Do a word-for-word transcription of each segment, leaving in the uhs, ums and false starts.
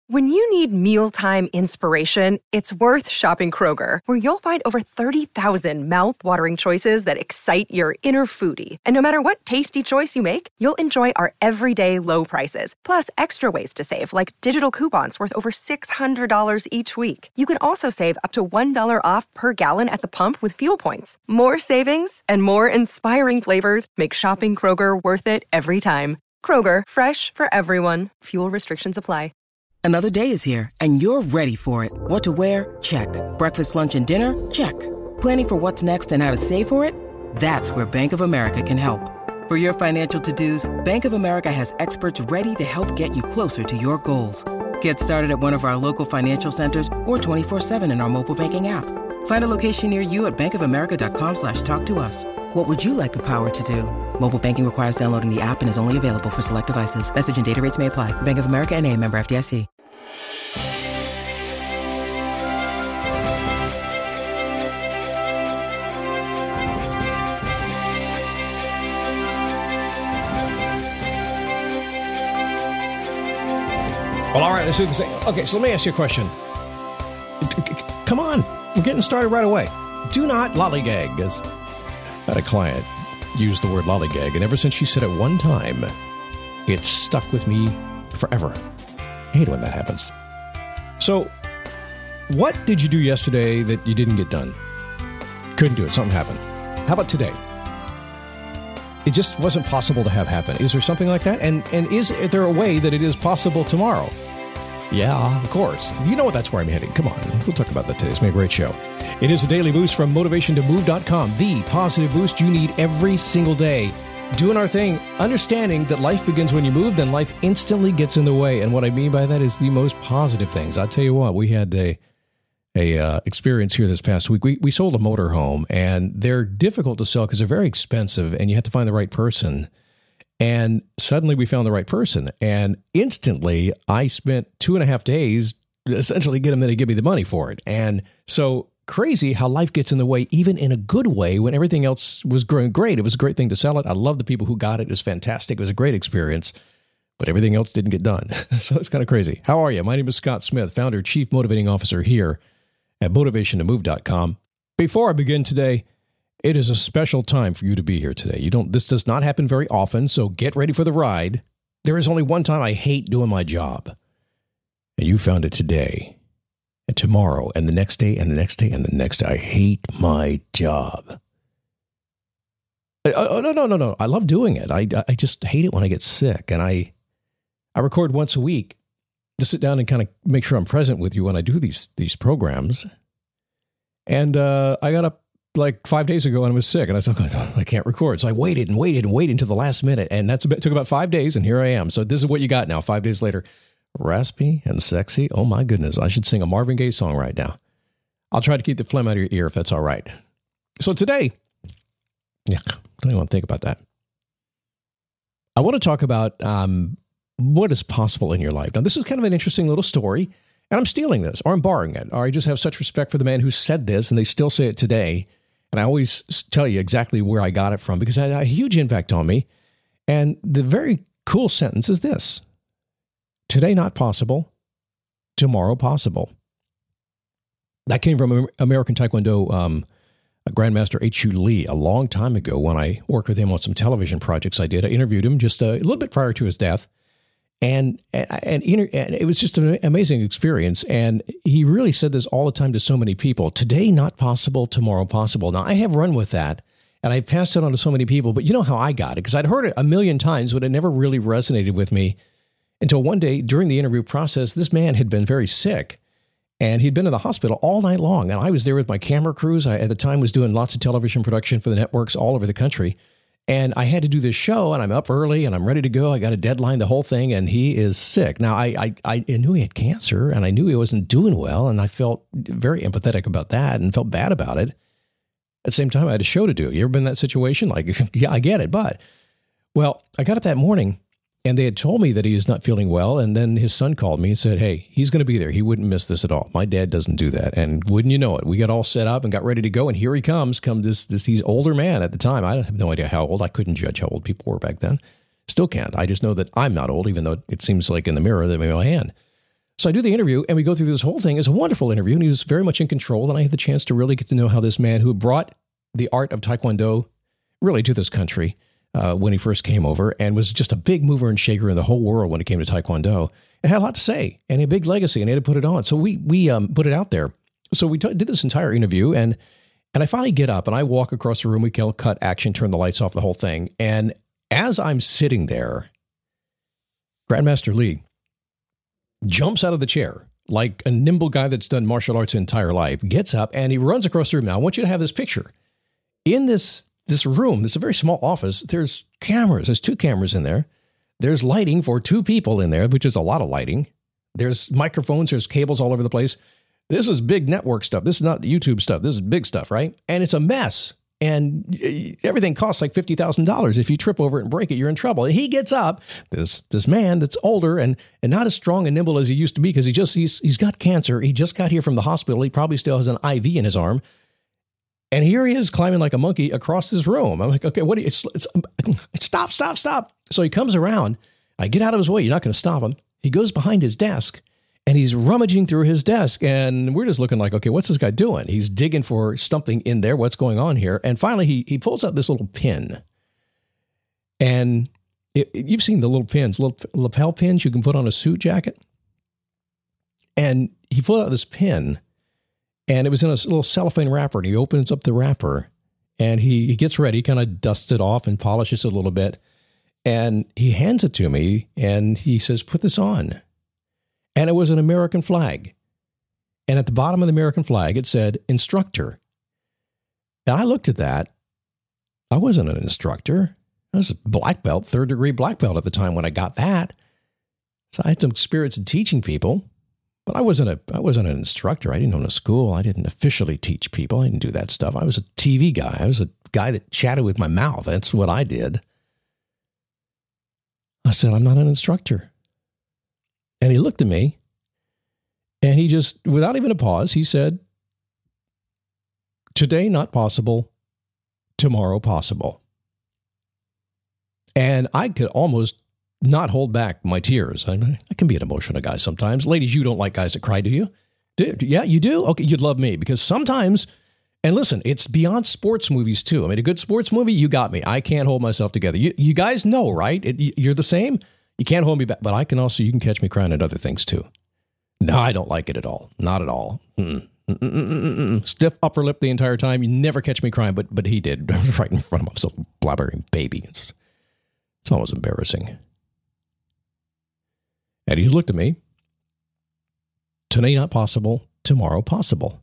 When you need mealtime inspiration, it's worth shopping Kroger, where you'll find over thirty thousand mouth-watering choices that excite your inner foodie. And no matter what tasty choice you make, you'll enjoy our everyday low prices, plus extra ways to save, like digital coupons worth over six hundred dollars each week. You can also save up to one dollar off per gallon at the pump with fuel points. More savings and more inspiring flavors make shopping Kroger worth it every time. Kroger, fresh for everyone. Fuel restrictions apply. Another day is here, and you're ready for it. What to wear? Check. Breakfast, lunch, and dinner? Check. Planning for what's next and how to save for it? That's where Bank of America can help. For your financial to-dos, Bank of America has experts ready to help get you closer to your goals. Get started at one of our local financial centers or twenty-four seven in our mobile banking app. Find a location near you at bankofamerica.com slash talk to us. What would you like the power to do? Mobile banking requires downloading the app and is only available for select devices. Message and data rates may apply. Bank of America N A, member F D I C. Well, all right, let's do the same. Okay, so let me ask you a question. Come on, we're getting started right away. Do not lollygag. As I had a client use the word lollygag, and ever since she said it one time, it stuck with me forever. I hate when that happens. So, what did you do yesterday that you didn't get done? Couldn't do it. Something happened. How about today? It just wasn't possible to have happen. Is there something like that? And and is there a way that it is possible tomorrow? Yeah, of course. You know what? That's where I'm heading. Come on. We'll talk about that today. It's been a great show. It is a daily boost from motivation to move dot com, the positive boost you need every single day. Doing our thing, understanding that life begins when you move, then life instantly gets in the way. And what I mean by that is the most positive things. I'll tell you what, we had a a uh, experience here this past week. We we sold a motorhome, and they're difficult to sell because they're very expensive, and you have to find the right person. And suddenly we found the right person, and instantly I spent two and a half days essentially getting them to give me the money for it. And so crazy how life gets in the way, even in a good way, when everything else was going great. It was a great thing to sell it. I love the people who got it. It was fantastic. It was a great experience, but everything else didn't get done. So it's kind of crazy. How are you? My name is Scott Smith, founder, chief motivating officer here at motivation to move dot com. Before I begin today, it is a special time for you to be here today. You don't. This does not happen very often, so get ready for the ride. There is only one time I hate doing my job, and you found it today, and tomorrow, and the next day, and the next day, and the next day. I hate my job. Oh, no, no, no, no. I love doing it. I, I just hate it when I get sick, and I, I record once a week to sit down and kind of make sure I'm present with you when I do these these programs. And uh, I got up like five days ago and I was sick, and I said, oh, I can't record. So I waited and waited and waited until the last minute, and that's a bit, took about five days, and here I am. So this is what you got now, five days later. Raspy and sexy. Oh my goodness, I should sing a Marvin Gaye song right now. I'll try to keep the phlegm out of your ear if that's all right. So today, yeah, I don't even want to think about that. I want to talk about um, what is possible in your life. Now, this is kind of an interesting little story, and I'm stealing this, or I'm borrowing it, or I just have such respect for the man who said this, and they still say it today. And I always tell you exactly where I got it from because it had a huge impact on me. And the very cool sentence is this: today not possible, tomorrow possible. That came from American Taekwondo um, Grandmaster H U Lee a long time ago when I worked with him on some television projects I did. I interviewed him just a, a little bit prior to his death. And and, and and it was just an amazing experience. And he really said this all the time to so many people: today not possible, tomorrow possible. Now, I have run with that, and I've passed it on to so many people. But you know how I got it, because I'd heard it a million times, but it never really resonated with me until one day during the interview process. This man had been very sick, and he'd been in the hospital all night long. And I was there with my camera crews. I, at the time, was doing lots of television production for the networks all over the country. And I had to do this show, and I'm up early, and I'm ready to go. I got a deadline, the whole thing, and he is sick. Now, I, I I knew he had cancer, and I knew he wasn't doing well, and I felt very empathetic about that and felt bad about it. At the same time, I had a show to do. You ever been in that situation? Like, yeah, I get it. But, well, I got up that morning, and they had told me that he is not feeling well, and then his son called me and said, hey, he's going to be there. He wouldn't miss this at all. My dad doesn't do that. And wouldn't you know it, we got all set up and got ready to go, and here he comes. Come this, this he's older man at the time. I have no idea how old. I couldn't judge how old people were back then. Still can't. I just know that I'm not old, even though it seems like in the mirror that maybe I am. So I do the interview, and we go through this whole thing. It's a wonderful interview, and he was very much in control, and I had the chance to really get to know how this man who brought the art of Taekwondo really to this country uh, when he first came over, and was just a big mover and shaker in the whole world when it came to Taekwondo, and had a lot to say, and a big legacy, and he had to put it on. So we we um, put it out there. So we t- did this entire interview, and and I finally get up, and I walk across the room. We kill, cut, action, turn the lights off, the whole thing. And as I'm sitting there, Grandmaster Lee jumps out of the chair like a nimble guy that's done martial arts his entire life, gets up, and he runs across the room. Now, I want you to have this picture. In this, this room, this is a very small office, there's cameras. There's two cameras in there. There's lighting for two people in there, which is a lot of lighting. There's microphones. There's cables all over the place. This is big network stuff. This is not YouTube stuff. This is big stuff, right? And it's a mess. And everything costs like fifty thousand dollars. If you trip over it and break it, you're in trouble. And he gets up, this this man that's older and, and not as strong and nimble as he used to be, because he just he's he's got cancer. He just got here from the hospital. He probably still has an I V in his arm. And here he is climbing like a monkey across this room. I'm like, okay, what do you, it's, it's, stop, stop, stop. So he comes around. I get out of his way. You're not going to stop him. He goes behind his desk. And he's rummaging through his desk, and we're just looking like, okay, what's this guy doing? He's digging for something in there. What's going on here? And finally, he he pulls out this little pin. And it, you've seen the little pins, little lapel pins you can put on a suit jacket. And he pulled out this pin, and it was in a little cellophane wrapper. And he opens up the wrapper, and he, he gets ready, kind of dusts it off and polishes it a little bit. And he hands it to me, and he says, put this on. And it was an American flag. And at the bottom of the American flag, it said instructor. And I looked at that. I wasn't an instructor. I was a black belt, third degree black belt at the time when I got that. So I had some experience in teaching people, but I wasn't a, I wasn't an instructor. I didn't own a school. I didn't officially teach people. I didn't do that stuff. I was a T V guy. I was a guy that chatted with my mouth. That's what I did. I said, I'm not an instructor. And he looked at me, and he just, without even a pause, he said, today not possible, tomorrow possible. And I could almost not hold back my tears. I, I can be an emotional guy sometimes. Ladies, you don't like guys that cry, do you? Do, yeah, you do? Okay, you'd love me, because sometimes, and listen, it's beyond sports movies too. I mean, a good sports movie, you got me. I can't hold myself together. You, you guys know, right? It, you're the same. You can't hold me back, but I can also, you can catch me crying at other things too. No, I don't like it at all. Not at all. Mm. Mm-mm-mm-mm-mm. Stiff upper lip the entire time. You never catch me crying, but but he did right in front of him. So blabbering baby. It's, it's almost embarrassing. And he looked at me. Today not possible, tomorrow possible.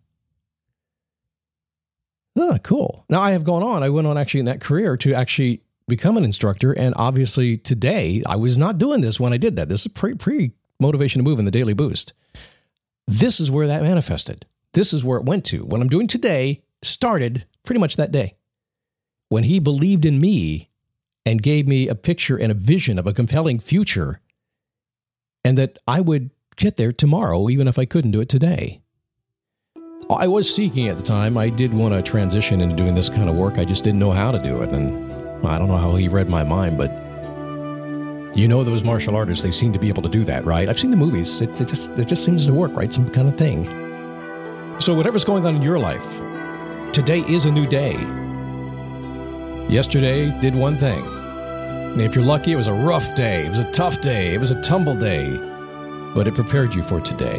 Ah, cool. Now I have gone on. I went on actually in that career to actually become an instructor. And obviously today, I was not doing this when I did that. This is pre, pre-motivation to move in the Daily Boost. This is where that manifested. This is where it went to. What I'm doing today started pretty much that day. When he believed in me and gave me a picture and a vision of a compelling future, and that I would get there tomorrow, even if I couldn't do it today. I was seeking at the time. I did want to transition into doing this kind of work. I just didn't know how to do it. And I don't know how he read my mind, but you know those martial artists, they seem to be able to do that, right? I've seen the movies. It, it, just, it just seems to work, right? Some kind of thing. So whatever's going on in your life, today is a new day. Yesterday did one thing. And if you're lucky, it was a rough day. It was a tough day. It was a tumble day. But it prepared you for today.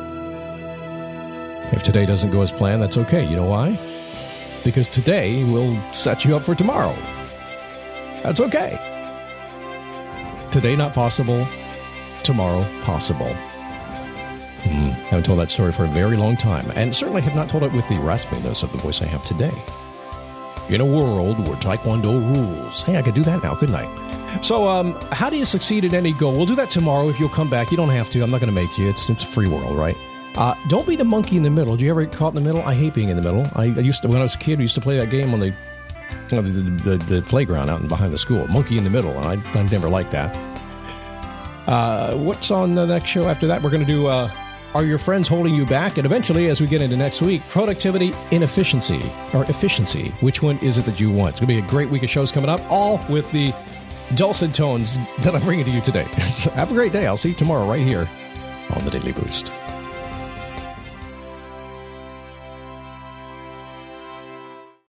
If today doesn't go as planned, that's okay. You know why? Because today will set you up for tomorrow. That's okay. Today not possible, tomorrow possible. Hmm. Haven't told that story for a very long time, and certainly have not told it with the raspiness of the voice I have today. In a world where Taekwondo rules. Hey, I could do that now, couldn't I? So, um, how do you succeed at any goal? We'll do that tomorrow if you'll come back. You don't have to. I'm not going to make you. It's it's a free world, right? Uh, don't be the monkey in the middle. Do you ever get caught in the middle? I hate being in the middle. I, I used to, when I was a kid, we used to play that game on the you know, the, the, the playground out behind the school. Monkey in the middle, and I, I never liked that. Uh, what's on the next show after that? We're going to do uh, Are Your Friends Holding You Back? And eventually, as we get into next week, productivity, inefficiency, or efficiency. Which one is it that you want? It's going to be a great week of shows coming up, all with the dulcet tones that I'm bringing to you today. So have a great day. I'll see you tomorrow right here on the Daily Boost.